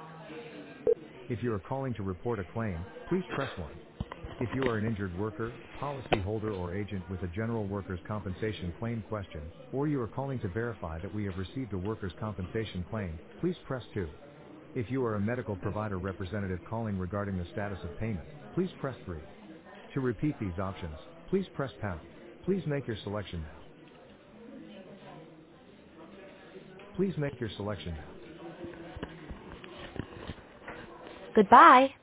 If you are calling to report a claim, please press 1. If you are an injured worker, policyholder or agent with a general workers' compensation claim question, or you are calling to verify that we have received a workers' compensation claim, please press 2. If you are a medical provider representative calling regarding the status of payment, please press 3. To repeat these options, please press pound. Please make your selection now. Please make your selection now. Goodbye.